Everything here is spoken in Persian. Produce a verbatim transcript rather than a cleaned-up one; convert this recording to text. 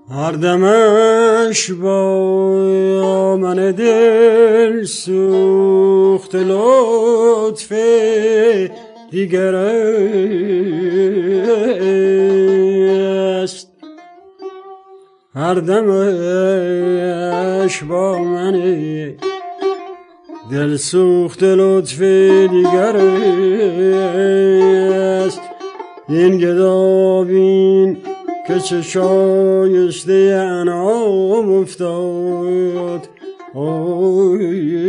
هر دمش با من دل سوخت لطف دیگر است. هر دمش با من دل سوخت لطف دیگر است. این گدابین که چه شایسته انعام افتاد، آی